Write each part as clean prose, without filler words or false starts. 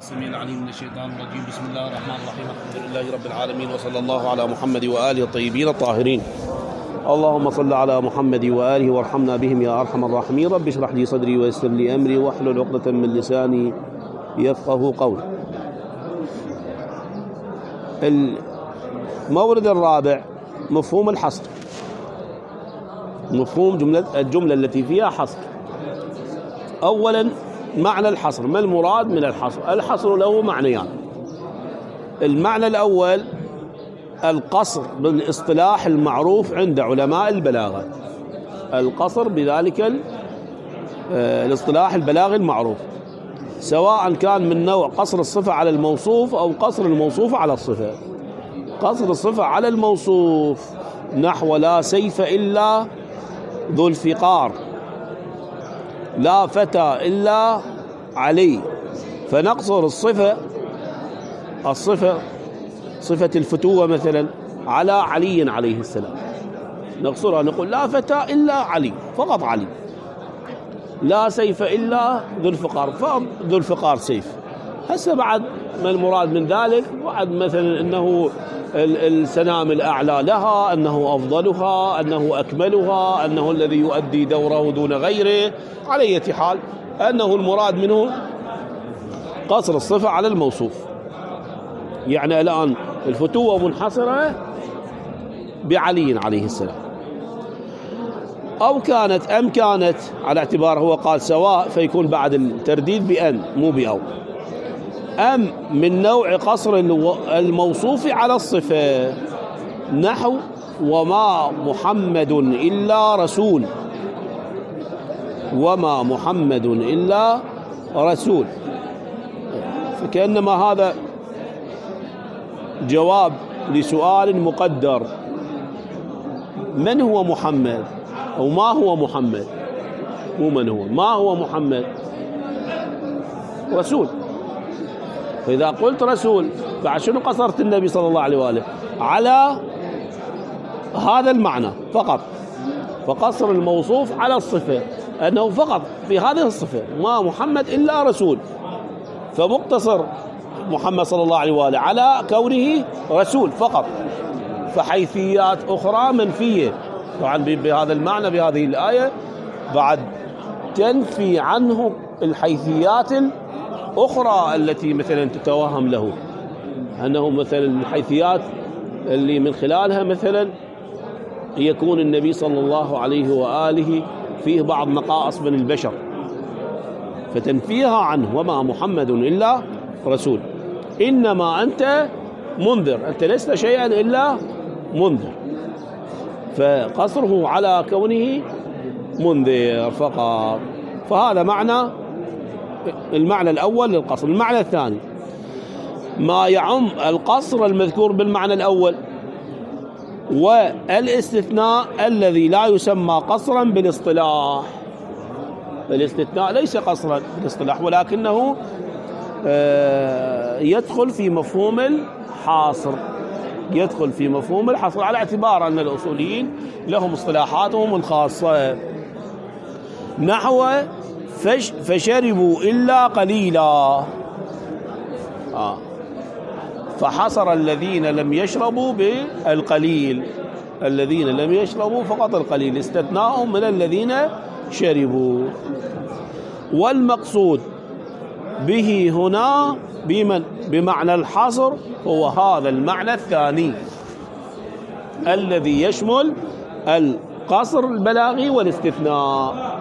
السميع العليم من الشيطان الرجيم. بسم الله الرحمن الرحيم. الحمد لله رب العالمين، وصلى الله على محمد وآله الطيبين الطاهرين. اللهم صل على محمد وآله وارحمنا بهم يا أرحم الراحمين. رب اشرح لي صدري ويسر لي أمري واحلل عقدة من لساني يفقه قولي. المورد الرابع مفهوم الحصر، مفهوم الجملة التي فيها حصر. أولا معنى الحصر، ما المراد من الحصر؟ الحصر له معنيان. المعنى الأول القصر بالاصطلاح المعروف عند علماء البلاغة، القصر بذلك الاصطلاح البلاغي المعروف، سواء كان من نوع قصر الصفة على الموصوف أو قصر الموصوف على الصفة. قصر الصفة على الموصوف نحو لا سيف إلا ذو الفقار، لا فتى إلا علي، فنقصر الصفة صفة الفتوة مثلا على علي عليه السلام، نقصرها نقول لا فتى إلا علي، فقط علي. لا سيف إلا ذو الفقار، فذو الفقار سيف. هسه بعد ما المراد من ذلك؟ بعد مثلا أنه السنام الأعلى لها، أنه أفضلها، أنه أكملها، أنه الذي يؤدي دوره دون غيره. على أي حال أنه المراد منه قصر الصفة على الموصوف. يعني الآن الفتوة منحصرة بعلي عليه السلام، أو كانت على اعتبار هو قال سواء، فيكون بعد الترديد بأن مو بأو. أم من نوع قصر الموصوف على الصفة نحو وما محمد إلا رسول، وما محمد إلا رسول. فكأنما هذا جواب لسؤال مقدر: من هو محمد؟ أو ما هو محمد؟ مو من هو، ما هو محمد؟ رسول. فإذا قلت رسول بعد شنو قصرت النبي صلى الله عليه وآله؟ على هذا المعنى فقط، فقصر الموصوف على الصفة أنه فقط في هذه الصفة ما محمد إلا رسول، فمقتصر محمد صلى الله عليه وآله على كونه رسول فقط. فحيثيات أخرى منفية طبعا بهذا المعنى بهذه الآية بعد تنفي عنه الحيثيات الأخرى التي مثلا تتوهم له، أنه مثلا الحيثيات اللي من خلالها مثلا يكون النبي صلى الله عليه وآله فيه بعض نقائص من البشر، فتنفيها عنه. وما محمد إلا رسول، إنما أنت منذر، أنت لست شيئا إلا منذر. فقصره على كونه منذر فقط. فهذا المعنى الأول للقصر. المعنى الثاني ما يعم القصر المذكور بالمعنى الأول والاستثناء الذي لا يسمى قصرا بالاصطلاح. الاستثناء ليس قصرا بالاصطلاح، ولكنه يدخل في مفهوم الحاصر، يدخل في مفهوم الحصر، على اعتبار أن الأصوليين لهم اصطلاحاتهم الخاصة. نحو فشربوا إلا قليلا، فحصر الذين لم يشربوا بالقليل، الذين لم يشربوا فقط القليل، استثناءهم من الذين شربوا. والمقصود به هنا بمعنى الحصر هو هذا المعنى الثاني الذي يشمل القصر البلاغي والاستثناء.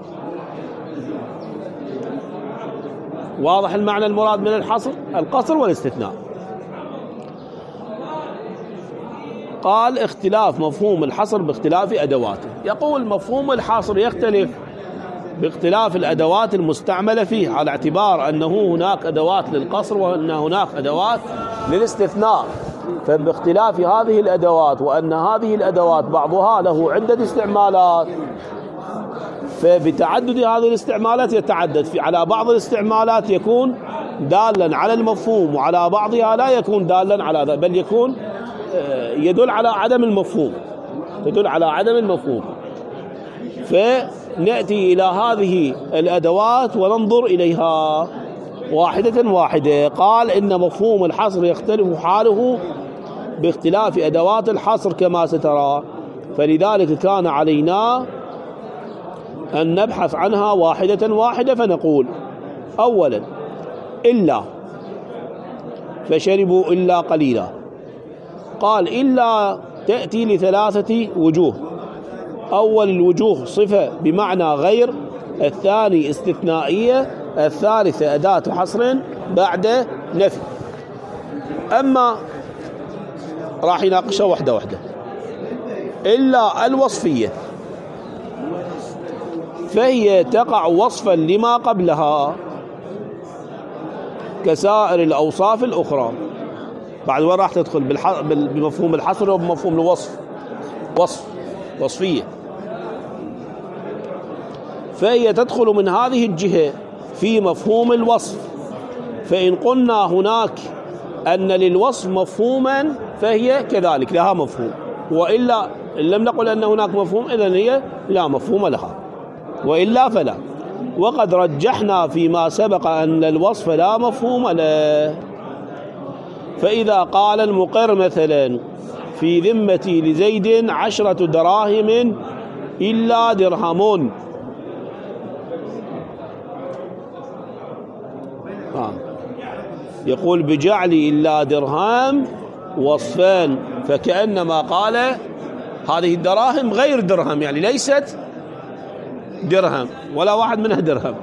واضح المعنى المراد من الحصر؟ القصر والاستثناء. قال اختلاف مفهوم الحصر باختلاف أدواته. يقول مفهوم الحصر يختلف باختلاف الأدوات المستعملة فيه، على اعتبار أنه هناك أدوات للقصر وأن هناك أدوات للاستثناء. فباختلاف هذه الأدوات وأن هذه الأدوات بعضها له عدة استعمالات، فبتعدد هذه الاستعمالات يتعدد. على بعض الاستعمالات يكون دالا على المفهوم، وعلى بعضها لا يكون دالا على ذلك، بل يكون يدل على عدم المفهوم، تدل على عدم المفهوم. فنأتي إلى هذه الأدوات وننظر إليها. واحدة واحدة. قال إن مفهوم الحصر يختلف حاله باختلاف أدوات الحصر كما سترى، فلذلك كان علينا أن نبحث عنها واحدة واحدة. فنقول أولا إلا، فشربوا إلا قليلا. قال إلا تأتي لثلاثة وجوه. أول الوجوه صفة بمعنى غير، الثاني استثنائية، الثالثة أداة حصر بعد نفي. أما راح يناقشها واحدة واحدة. إلا الوصفية فهي تقع وصفا لما قبلها كسائر الأوصاف الأخرى. بعد وين راح تدخل؟ بمفهوم الحصر وبمفهوم الوصف. وصفية، فهي تدخل من هذه الجهة في مفهوم الوصف. فإن قلنا هناك أن للوصف مفهوما فهي كذلك لها مفهوم، وإلا إن لم نقل أن هناك مفهوم إذن هي لا مفهوم لها، وإلا فلا. وقد رجحنا فيما سبق أن الوصف لا مفهوم له. فإذا قال المقر مثلا في ذمتي لزيد 10 دراهم إلا درهم، يقول بجعل إلا درهم وصفان، فكأنما قال هذه الدراهم غير درهم، يعني ليست درهم ولا واحد منها درهم.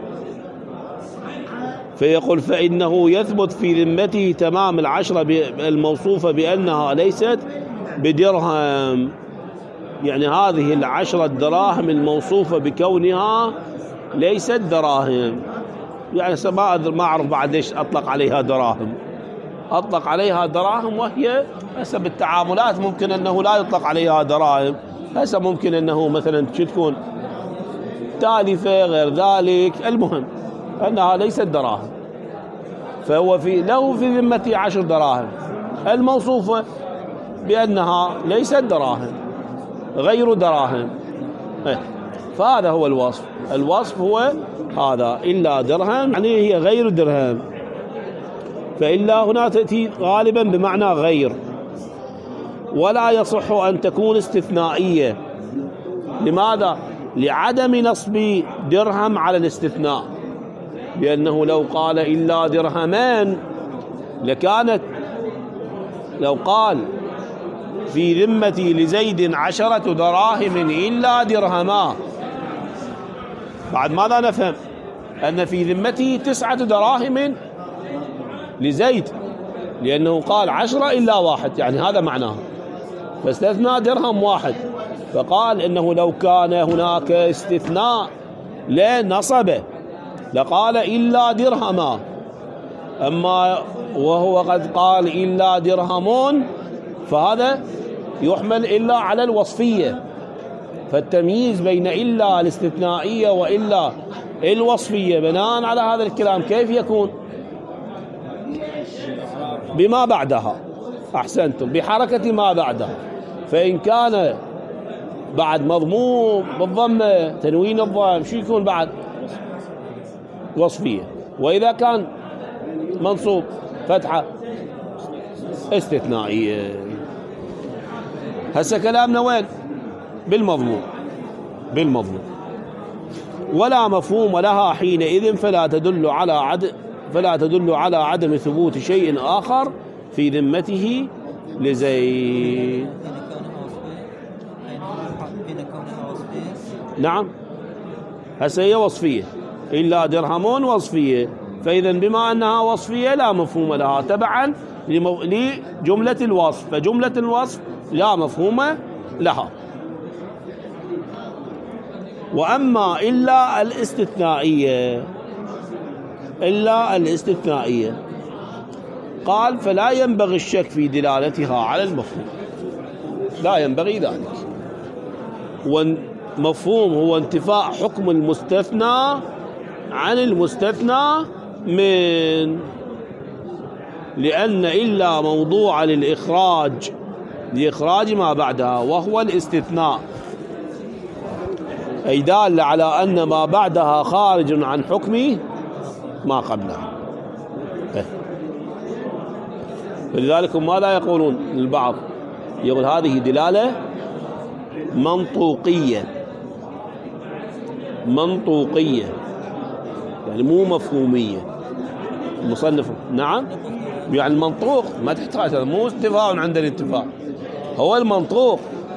فيقول فإنه يثبت في ذمته تمام 10 الموصوفة بأنها ليست بدرهم، يعني هذه 10 دراهم الموصوفة بكونها ليست دراهم. يعني ما أعرف بعد ليش أطلق عليها دراهم. أطلق عليها دراهم وهي هسه بالتعاملات ممكن أنه لا يطلق عليها دراهم. هسه ممكن أنه مثلا تكون تالفة غير ذلك، المهم أنها ليست دراهم. فهو له في ذمته 10 دراهم الموصوفة بأنها ليست دراهم، غير دراهم. فهذا هو الوصف. الوصف هو هذا إلا درهم، يعني هي غير درهم. فإلا هنا تأتي غالبا بمعنى غير، ولا يصح أن تكون استثنائية. لماذا؟ لعدم نصب درهم على الاستثناء، لأنه لو قال إلا درهمان لكانت، لو قال في ذمتي لزيد 10 دراهم إلا درهما، بعد ماذا نفهم؟ أن في ذمته 9 دراهم لزيد، لأنه قال 10 إلا 1، يعني هذا معناه، فاستثنى درهم 1. فقال إنه لو كان هناك استثناء لنصب لقال إلا درهما، أما وهو قد قال إلا درهمون فهذا يحمل إلا على الوصفية. فالتمييز بين إلا الاستثنائية وإلا الوصفية بناء على هذا الكلام كيف يكون؟ بما بعدها. أحسنتم، بحركة ما بعدها. فإن كان بعد مضموم بالضمة تنوين الضم شو يكون بعد؟ وصفية. وإذا كان منصوب فتحة استثنائية. هسه كلامنا وين؟ بالمضمون. ولا مفهوم لها حينئذ، فلا تدل على عدم ثبوت شيء آخر في ذمته لزيد. نعم، هسه هي وصفية، إلا درهمون وصفية. فإذا بما أنها وصفية لا مفهوم لها تبعا لجملة الوصف، فجملة الوصف لا مفهوم لها. وأما إلا الاستثنائية قال فلا ينبغي الشك في دلالتها على المفهوم، لا ينبغي ذلك. والمفهوم هو انتفاء حكم المستثنى عن المستثنى من، لأن إلا موضوع لإخراج ما بعدها وهو الاستثناء، أي دال على أن ما بعدها خارج عن حكم ما قبلها. فلذلك هم ماذا يقولون البعض؟ يقول هذه دلالة منطوقية، منطوقية يعني مو مفهومية. المصنف نعم يعني المنطوق ما تحتاج، مو استفهام عند الانتفاع، هو المنطوق.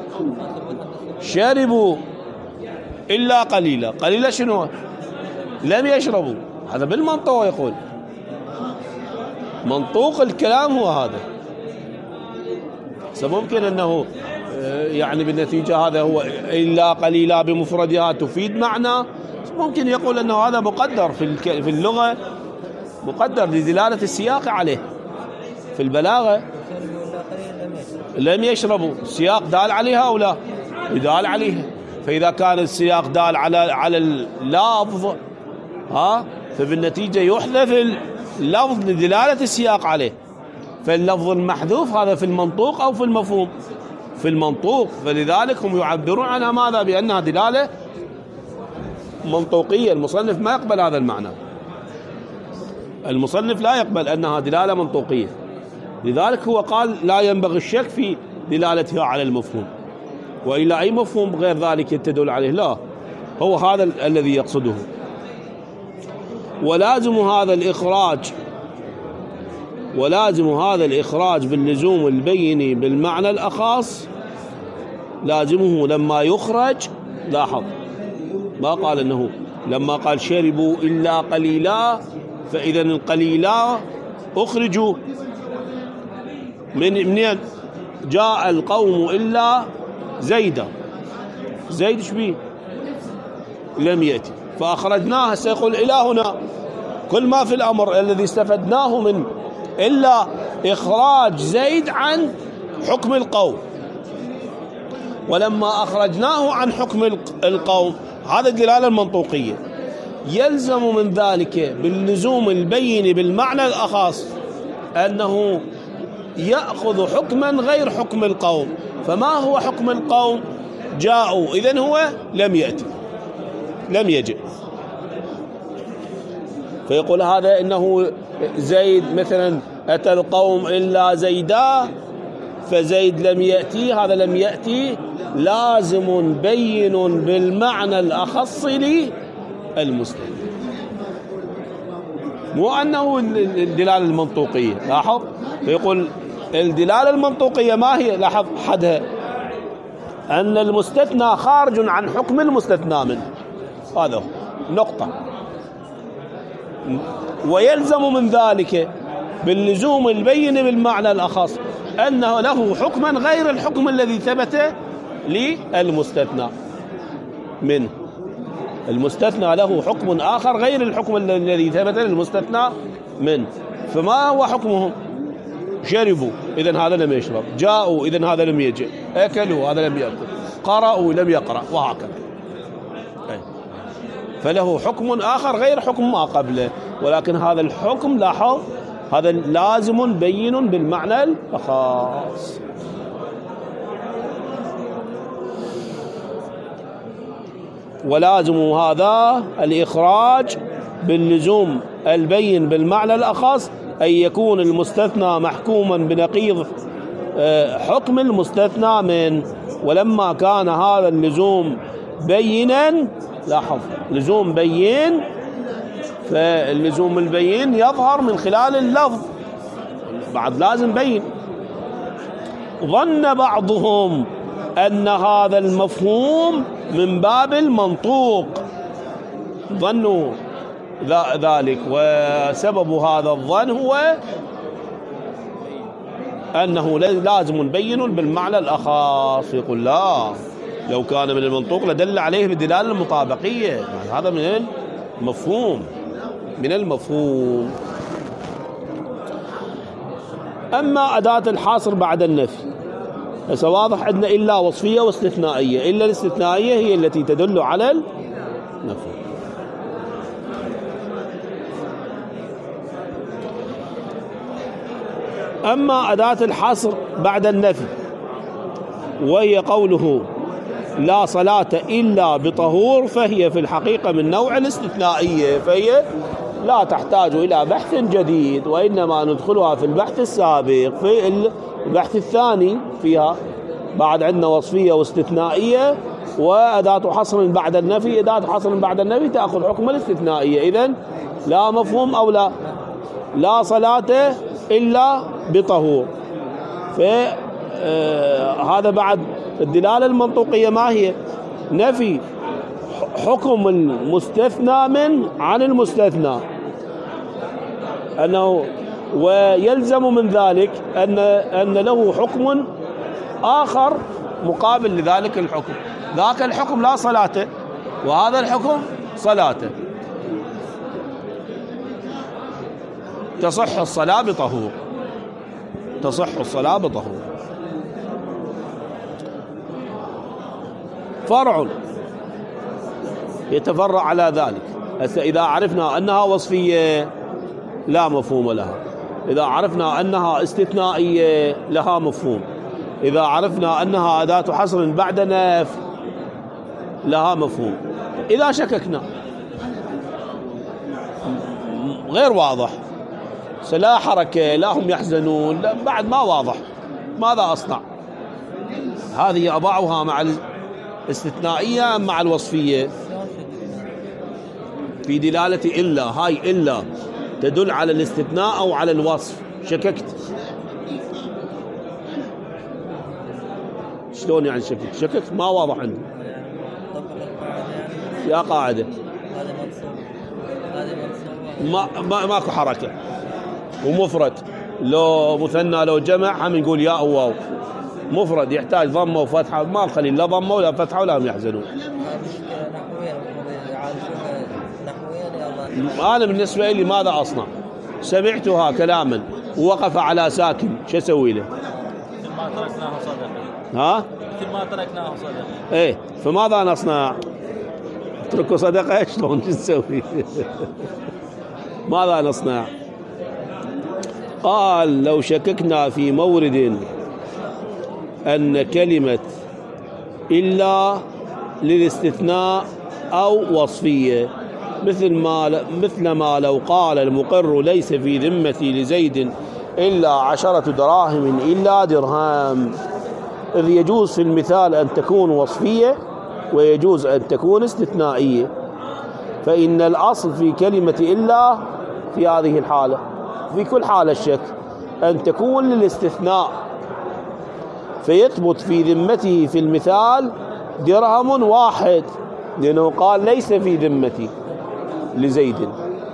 شربوا إلا قليلا، قليلا شنو؟ لم يشربوا، هذا بالمنطوق يقول، منطوق الكلام هو هذا. ممكن أنه يعني بالنتيجة هذا هو إلا قليلا بمفردها تفيد معنى، ممكن يقول أنه هذا مقدر في اللغة، مقدر لدلالة السياق عليه. في البلاغة لم يشربوا، السياق دال عليها أو لا؟ يدال عليها. فإذا كان السياق دال على اللفظ فبالنتيجة يحذف اللفظ لدلالة السياق عليه. فاللفظ المحذوف هذا في المنطوق أو في المفهوم؟ في المنطوق. فلذلك هم يعبرون عنها ماذا؟ بأنها دلالة منطوقية. المصنف ما يقبل هذا المعنى، المصنف لا يقبل أنها دلالة منطوقية، لذلك هو قال لا ينبغي الشك في دلالتها على المفهوم، وإلا أي مفهوم غير ذلك تدل عليه، لا، هو هذا الذي يقصده. ولازم هذا الإخراج باللزوم البين بالمعنى الأخص، لازمه لما يخرج، لاحظ ما قال أنه لما قال شربوا إلا قليلا، فإذا القليلا أخرجوا منين؟ جاء القوم إلا زيدا، زيد شبيه؟ لم يأتي، فأخرجناه. سيقول إلى هنا كل ما في الأمر الذي استفدناه من إلا إخراج زيد عن حكم القوم، ولما أخرجناه عن حكم القوم هذا الدلالة المنطوقية. يلزم من ذلك باللزوم البين بالمعنى الأخص أنه يأخذ حكما غير حكم القوم. فما هو حكم القوم؟ جاءوا، إذن هو لم يأتي، لم يجئ. فيقول هذا إنه زيد مثلا أتى القوم إلا زيدا، فزيد لم يأتي، هذا لم يأتي لازم بين بالمعنى الأخص للمسلم، مو أنه الدلالة المنطوقية. لاحظ، فيقول الدلالة المنطوقية ما هي؟ لاحظ حدها أن المستثنى خارج عن حكم المستثنى منه، هذا نقطة. ويلزم من ذلك باللزوم البين بالمعنى الأخص أنه له حكما غير الحكم الذي ثبت للمستثنى منه. المستثنى له حكم آخر غير الحكم الذي ثبت للمستثنى منه. فما هو حكمهم؟ شربوا، إذن هذا لم يشرب. جاءوا، إذن هذا لم يجئ. أكلوا، هذا لم يأكل. قرأوا، لم يقرأ، وهكذا. فله حكم آخر غير حكم ما قبله، ولكن هذا الحكم لاحظ هذا لازم بين بالمعنى الخاص. ولازم هذا الإخراج باللزوم البين بالمعنى الأخص أن يكون المستثنى محكوما بنقيض حكم المستثنى منه. ولما كان هذا اللزوم بينا، لاحظ لزوم بين، فاللزوم البين يظهر من خلال اللفظ، بعد لازم بين. ظن بعضهم أن هذا المفهوم من باب المنطوق، ظنوا ذلك، وسبب هذا الظن هو أنه لازم بين بالمعنى الأخص. يقول لا، لو كان من المنطوق لدل عليه بالدلالة المطابقية، يعني هذا من المفهوم، من المفهوم. أما أداة الحصر بعد النفي هسه واضح عندنا إلا وصفية واستثنائية. إلا الاستثنائية هي التي تدل على النفي. أما أداة الحصر بعد النفي وهي قوله لا صلاة إلا بطهور، فهي في الحقيقة من نوع الاستثنائية، فهي لا تحتاج إلى بحث جديد، وإنما ندخلها في البحث السابق. في البحث الثاني فيها بعد عندنا وصفية واستثنائية وأداة حصر بعد النفي. أداة حصر بعد النفي تأخذ حكم الاستثنائية. إذن لا مفهوم أو لا صلاة إلا بطهور. هذا بعد الدلالة المنطوقية ما هي؟ نفي حكم المستثنى عن المستثنى، أنه ويلزم من ذلك أن له حكم آخر مقابل لذلك الحكم. ذاك الحكم لا صلاة، وهذا الحكم صلاة. تصح الصلاة بطهور، تصح الصلاة بطهور. فرع يتفرع على ذلك. إذا عرفنا أنها وصفية لا مفهوم لها، إذا عرفنا أنها استثنائية لها مفهوم، إذا عرفنا أنها أداة حصر بعد نفي لها مفهوم. إذا شككنا غير واضح، لا حركة، لا هم يحزنون، بعد ما واضح، ماذا أصنع؟ هذه أضعها مع الاستثنائية أم مع الوصفية؟ في دلالة إلا، هاي إلا تدل على الاستثناء أو على الوصف. شككت، شلون يعني شككت ما واضح عندي. يا قاعدة ماكو حركة، ومفرد لو مثنى لو جمع هم نقول ياء وواو. مفرد يحتاج ضمه وفتحه، ما نخلي لا ضمه ولا فتحه ولا هم يحزنون. أنا بالنسبة لي ماذا أصنع؟ سمعتها كلاما ووقف على ساكن، شو أسوي له؟ مثل ما تركناه صدقة. ها؟ مثل ما تركناه صدقة. إيه، فماذا نصنع؟ اتركوا صدقة، شلون نسوي؟ ماذا نصنع؟ قال لو شككنا في مورد أن كلمة إلا للاستثناء أو وصفية، مثل ما لو قال المقر ليس في ذمتي لزيد إلا 10 دراهم إلا درهم، إذ يجوز في المثال أن تكون وصفية ويجوز أن تكون استثنائية. فإن الأصل في كلمة إلا في هذه الحالة، في كل حالة الشك، أن تكون للاستثناء، فيثبت في ذمته في المثال درهم واحد، لأنه قال ليس في ذمتي لزيد.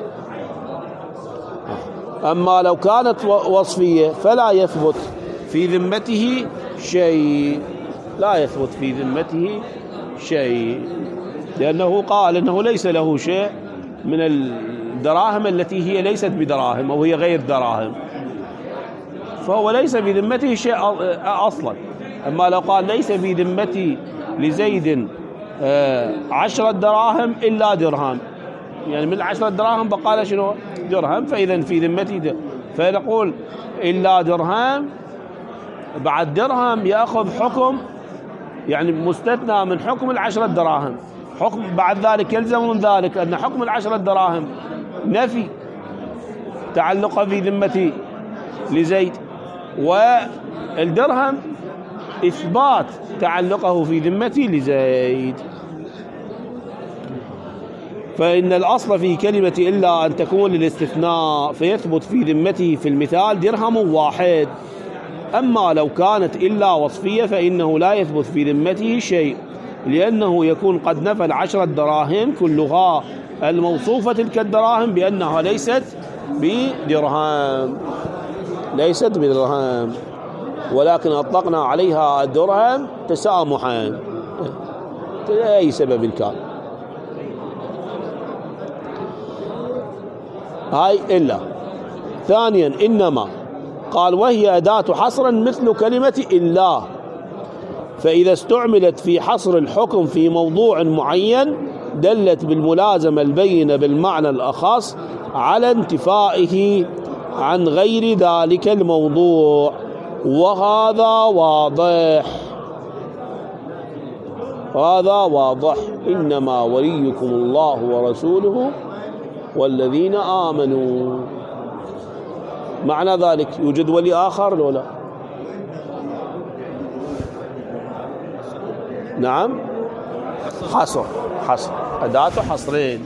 أما لو كانت وصفية فلا يثبت في ذمته شيء، لا يثبت في ذمته شيء، لأنه قال أنه ليس له شيء من الدراهم التي هي ليست بدراهم أو هي غير دراهم، فهو ليس في ذمته شيء أصلا. أما لو قال ليس في ذمتي لزيد 10 دراهم إلا درهم، يعني من 10 دراهم بقى شنو؟ درهم، فإذا في ذمتي فنقول إلا درهم، بعد درهم يأخذ حكم، يعني مستثنى من حكم 10 دراهم. حكم بعد ذلك يلزم من ذلك أن حكم 10 دراهم نفي تعلق في ذمتي لزيد، والدرهم إثبات تعلقه في ذمتي لزيد. فإن الأصل في كلمة إلا أن تكون للاستثناء، فيثبت في ذمته في المثال درهم واحد. أما لو كانت إلا وصفية فإنه لا يثبت في ذمته شيء، لأنه يكون قد نفى 10 دراهم كلها الموصوفة تلك الدراهم بأنها ليست بدرهم، ليست بدرهم، ولكن أطلقنا عليها الدرهم تسامحا لأي سبب كان. هاي إلا. ثانيا إنما، قال وهي أداة حصر مثل كلمة إلا، فإذا استعملت في حصر الحكم في موضوع معين دلت بالملازمة البينة بالمعنى الأخص على انتفائه عن غير ذلك الموضوع، وهذا واضح، هذا واضح. إنما وليكم الله ورسوله والذين آمنوا. معنى ذلك يوجد ولي آخر ولا لا؟ نعم، حصر أداة حصرين.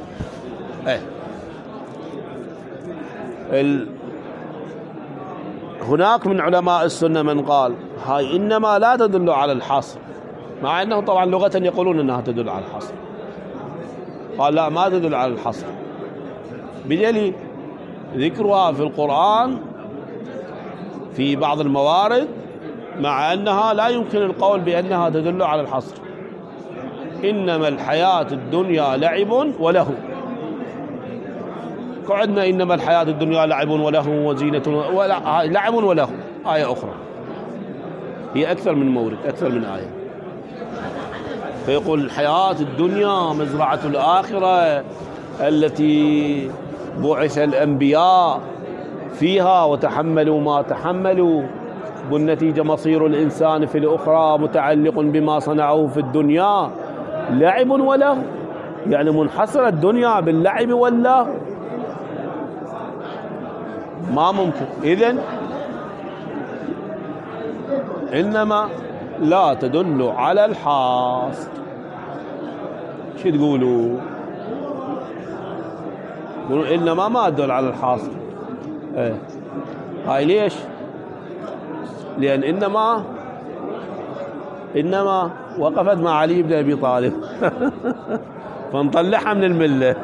هناك من علماء السنة من قال هاي إنما لا تدل على الحصر، مع أنه طبعا لغة يقولون أنها تدل على الحصر. قال لا، ما تدل على الحصر، بدليل ذكرها في القرآن في بعض الموارد، مع أنها لا يمكن القول بأنها تدل على الحصر. إنما الحياة الدنيا لعب وله، قعدنا إنما الحياة الدنيا لعب وله وزينة لعب وله. آية أخرى هي أكثر من مورد، أكثر من آية، فيقول الحياة الدنيا مزرعة الآخرة التي بعث الأنبياء فيها وتحملوا ما تحملوا، والنتيجة مصير الإنسان في الأخرى متعلق بما صنعه في الدنيا. لعب وله، يعني منحصر الدنيا باللعب والله، ما ممكن. إذن إنما لا تدل على الحاصر. شو تقولوا؟ إنما ما تدل على الحاصر. هاي ليش؟ لأن إنما وقفت مع علي بن أبي طالب فنطلعها من الملة.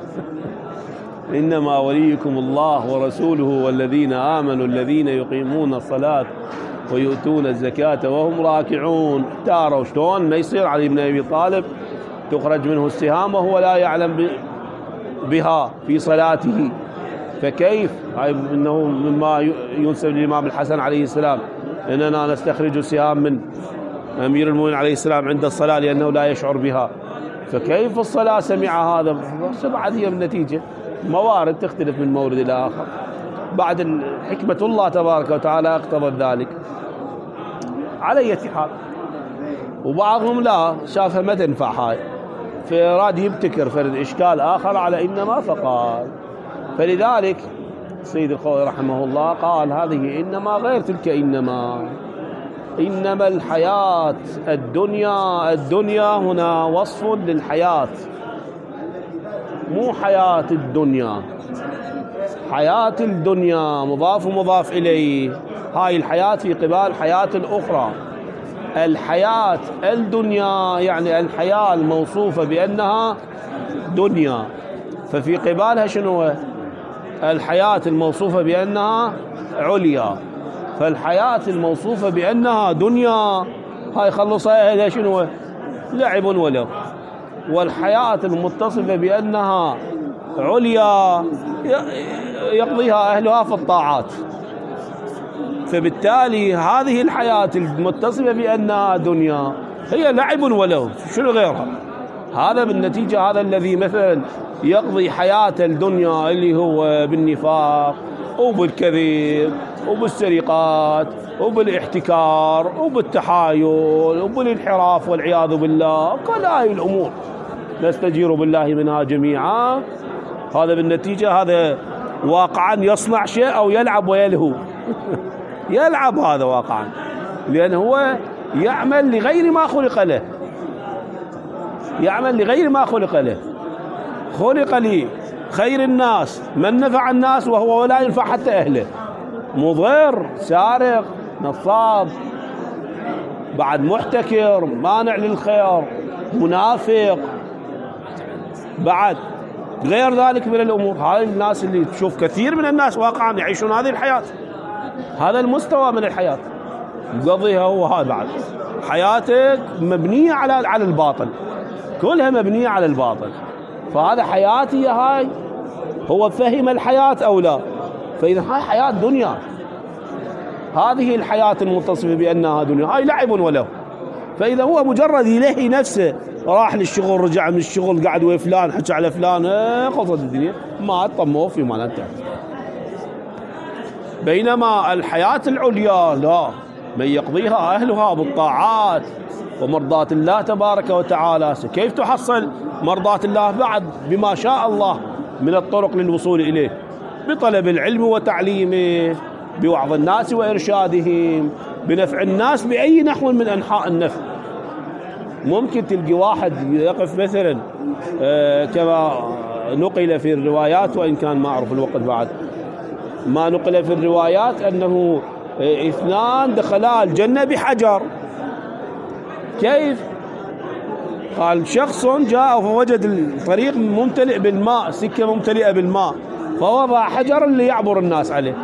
إنما وليكم الله ورسوله والذين آمنوا الذين يقيمون الصلاة ويؤتون الزكاة وهم راكعون. اختاروا شلون ما يصير علي بن أبي طالب تخرج منه السهام وهو لا يعلم بها في صلاته، فكيف؟ إنه مما ينسب للإمام الحسن عليه السلام إننا نستخرج السهام من أمير المؤمنين عليه السلام عند الصلاة لأنه لا يشعر بها، فكيف الصلاة سمع هذا؟ بعد هي النتيجة موارد تختلف من مورد إلى آخر، بعد حكمة الله تبارك وتعالى اقتضت ذلك على أي حال. وبعضهم لا، شافها ما تنفع هاي، فأراد يبتكر فرد إشكال آخر على إنما فقال. فلذلك سيد الخوي رحمه الله قال هذه إنما غير تلك إنما الحياة الدنيا هنا وصف للحياة، مو حياة الدنيا. حياة الدنيا مضاف ومضاف إليه، هاي الحياة في قبال الحياة الأخرى. الحياة الدنيا يعني الحياة الموصوفة بأنها دنيا، ففي قبالها شنو؟ الحياة الموصوفة بأنها عليا. فالحياة الموصوفة بأنها دنيا هاي خلصها إلى شنو؟ لعب ولو. والحياة المتصفة بأنها عليا يقضيها أهلها في الطاعات. فبالتالي هذه الحياة المتصفة بأنها دنيا هي لعب ولو، شنو غيرها؟ هذا بالنتيجة هذا الذي مثلا يقضي حياة الدنيا اللي هو بالنفاق وبالكذب وبالسرقات وبالاحتكار وبالتحايل وبالانحراف والعياذ بالله، كل هاي الأمور نستجير بالله منها جميعا. هذا بالنتيجة هذا واقعا يصنع شيء أو يلعب ويلهو يلعب هذا واقعا، لأنه هو يعمل لغير ما خلق له، يعمل لغير ما خلق له. خلق لي خير الناس من نفع الناس وهو ولا ينفع حتى أهله، مضر، سارق، نصاب، بعد محتكر، مانع للخير، منافق، بعد غير ذلك من الأمور. هاي الناس اللي تشوف كثير من الناس واقعا يعيشون هذه الحياة، هذا المستوى من الحياة يقضيها هو. هذا بعد حياتك مبنية على الباطل، كلها مبنية على الباطل. فهذا حياتي هاي، هو فهم الحياة أو لا؟ فإذا هاي حياة دنيا، هذه الحياة المتصفة بأنها دنيا هاي لعب وله. فإذا هو مجرد يلهي نفسه، راح للشغل، رجع من الشغل، قاعد ويا فلان، حكى على فلان، خلصت الدنيا، ما طموه في ما انتهت. بينما الحياة العليا لا، من يقضيها أهلها بالطاعات ومرضاة الله تبارك وتعالى. كيف تحصل مرضاة الله؟ بعد بما شاء الله من الطرق للوصول إليه بطلب العلم وتعليمه، بوعظ الناس وإرشادهم، بنفع الناس بأي نحو من أنحاء النفع. ممكن تلقي واحد يقف مثلا كما نقل في الروايات، وإن كان ما أعرف الوقت بعد، ما نقل في الروايات أنه 2 دخلا الجنة بحجر. كيف؟ قال شخص جاء فوجد الطريق ممتلئ بالماء، سكة ممتلئة بالماء، فوضع حجر اللي يعبر الناس عليه.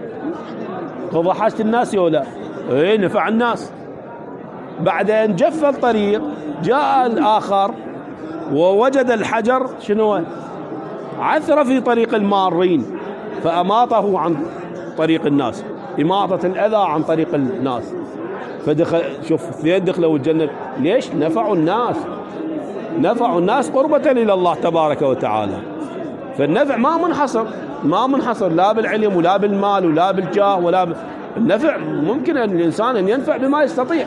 قضى حاجة الناس ولا إيه؟ نفع الناس. بعد أن جف الطريق جاء الآخر ووجد الحجر شنو؟ عثر في طريق المارين فأماطه عن طريق الناس، إماطة الأذى عن طريق الناس. فدخل، شوف 2 دخلوا الجنة. ليش؟ نفعوا الناس، نفعوا الناس قربة إلى الله تبارك وتعالى. فالنفع ما منحصر لا بالعلم ولا بالمال ولا بالجاه النفع ممكن أن الإنسان أن ينفع بما يستطيع.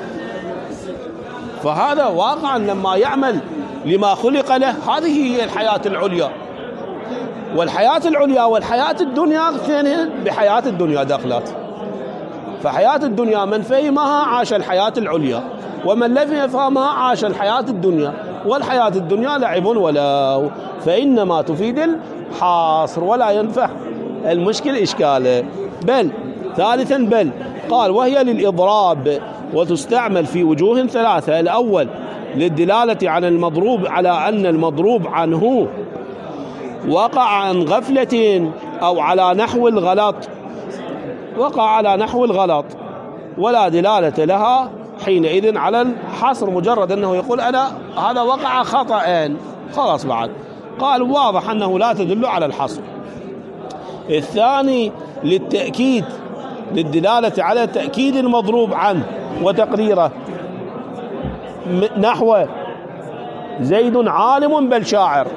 فهذا واقعا لما يعمل لما خلق له، هذه هي الحياة العليا. والحياة العليا والحياة الدنيا اثنين بحياة الدنيا داخلات. فحياة الدنيا من فهمها عاش الحياة العليا، ومن لم يفهمها عاش الحياة الدنيا. والحياة الدنيا لعب ولهو، فإنما تفيد الحاصر ولا ينفع المشكل إشكاله. بل ثالثا بل قال وهي للإضراب، وتستعمل في وجوه 3. الأول للدلالة على المضروب على أن المضروب عنه وقع عن غفلة أو على نحو الغلط، وقع على نحو الغلط، ولا دلالة لها حينئذ على الحصر، مجرد أنه يقول أنا هذا وقع خطأ خلاص. بعد قال واضح أنه لا تدل على الحصر. الثاني للتأكيد، للدلالة على تأكيد المضروب عنه وتقريره، نحو زيد عالم بل شاعر،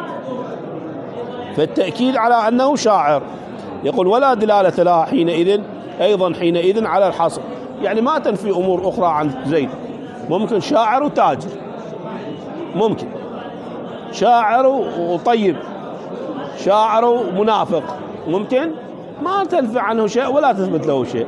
فالتأكيد على أنه شاعر. يقول ولا دلالة لها حينئذ أيضا حينئذ على الحصر، يعني ما تنفي أمور أخرى عن زيد. ممكن شاعر وتاجر، ممكن شاعر وطيب، شاعر ومنافق، ممكن ما تنفي عنه شيء ولا تثبت له شيء.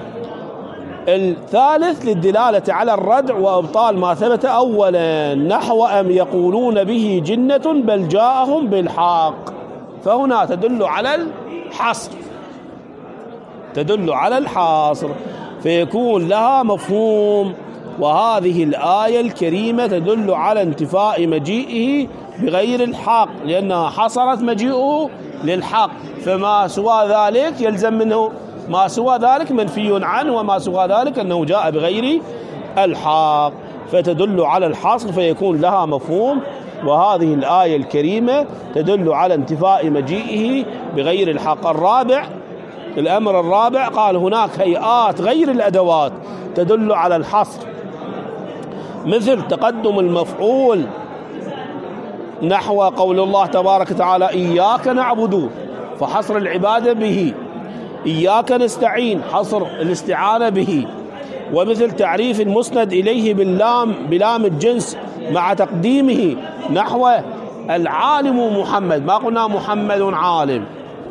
الثالث للدلالة على الردع وإبطال ما ثبت أولا، نحو أم يقولون به جنة بل جاءهم بالحق، فهنا تدل على الحصر، تدل على الحصر، فيكون لها مفهوم. وهذه الآية الكريمة تدل على انتفاء مجيئه بغير الحق، لأنها حصرت مجيئه للحق، فما سوى ذلك يلزم منه، ما سوى ذلك منفي عنه، وما سوى ذلك أنه جاء بغير الحق، فتدل على الحصر فيكون لها مفهوم. وهذه الآية الكريمة تدل على انتفاء مجيئه بغير الحق. الرابع، الأمر الرابع قال هناك هيئات غير الأدوات تدل على الحصر، مثل تقدم المفعول نحو قول الله تبارك وتعالى إياك نعبد، فحصر العبادة به، إياك نستعين، حصر الاستعانة به. ومثل تعريف المسند إليه بلام الجنس مع تقديمه نحو العالم محمد، ما قلنا محمد عالم،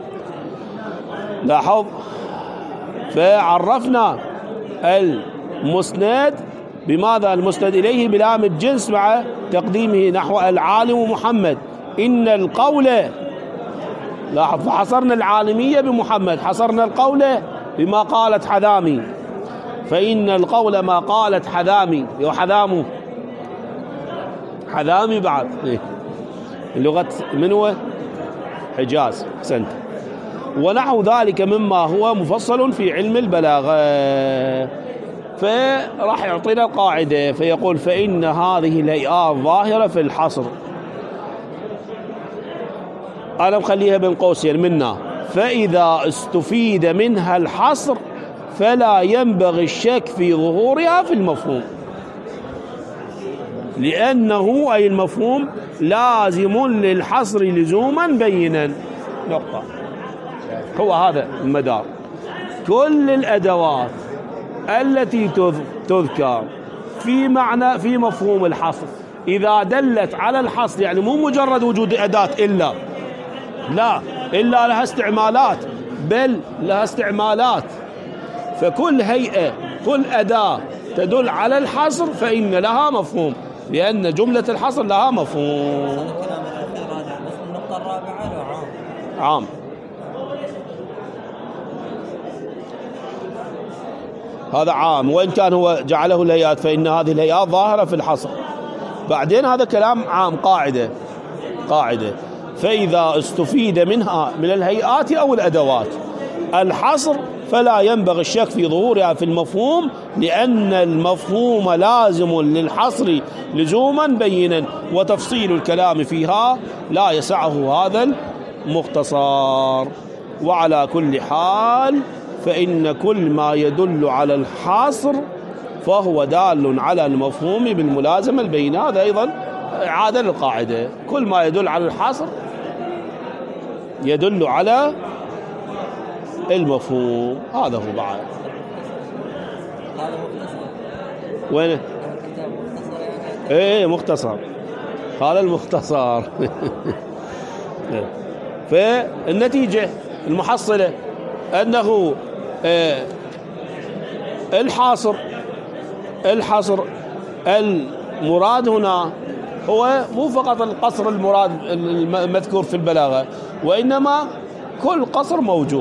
لاحظ. فعرفنا المسند بماذا؟ المسند إليه بلام الجنس مع تقديمه نحو العالم محمد. إن القول، لاحظ، فحصرنا العالمية بمحمد، حصرنا القول بما قالت حذامي، فإن القول ما قالت حذامي، وحذامه حذامي بعد اللغة من هو؟ حجاز، أحسنت. ونحو ذلك مما هو مفصل في علم البلاغة. فراح يعطينا القاعدة فيقول فإن هذه الهيئات ظاهرة في الحصر، أنا مخليها بين قوسين منا، فإذا استفيد منها الحصر فلا ينبغي الشك في ظهورها في المفهوم، لأنه أي المفهوم لازم للحصر لزوما بينا، نقطة. هو هذا المدار. كل الأدوات التي تذكر في معنى في مفهوم الحصر إذا دلت على الحصر، يعني مو مجرد وجود أداة إلا، لا، إلا لها استعمالات، بل لها استعمالات. فكل هيئة، كل أداة تدل على الحصر فإن لها مفهوم، لأن جملة الحصر لها مفهوم. الكلام الأخير هذا بس النقطة الرابعة له عام. هذا عام، وإن كان هو جعله الهيئات فإن هذه الهيئات ظاهرة في الحصر. بعدين هذا كلام عام، قاعدة فإذا استفيد منها من الهيئات أو الأدوات الحصر فلا ينبغي الشك في ظهورها في المفهوم، لأن المفهوم لازم للحصر لزوما بينا، وتفصيل الكلام فيها لا يسعه هذا المختصر. وعلى كل حال فإن كل ما يدل على الحصر فهو دال على المفهوم بالملازمة البينة. هذا أيضا إعادة للقاعدة، كل ما يدل على الحصر يدل على المفهوم. هذا هو بعد. هذا مختصر. وين؟ الكتاب مختصر يعني. ايه مختصر، هذا المختصر. فالنتيجة المحصلة أنه الحصر المراد هنا هو مو فقط القصر المراد المذكور في البلاغة، وإنما كل قصر موجود،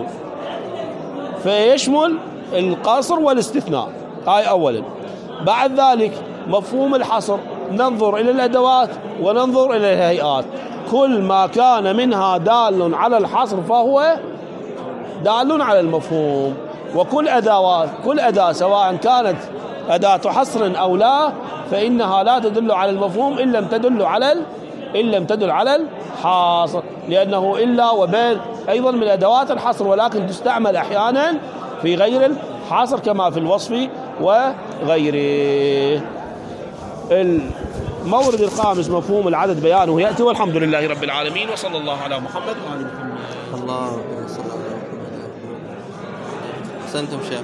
فيشمل القصر والاستثناء. هاي أولا. بعد ذلك مفهوم الحصر ننظر إلى الأدوات وننظر إلى الهيئات، كل ما كان منها دال على الحصر فهو دال على المفهوم. وكل كل أداة سواء كانت أداة حصر أو لا فإنها لا تدل على المفهوم إن لم تدل على الحاصر، لأنه إلا وبين أيضا من أدوات الحصر، ولكن تستعمل أحيانا في غير الحاصر كما في الوصف وغيره. المورد الخامس مفهوم العدد بيانه يأتي. والحمد لله رب العالمين، وصلى الله على محمد وآل محمد. الله صلى الله عليه وسلم. أحسنتم شيخ.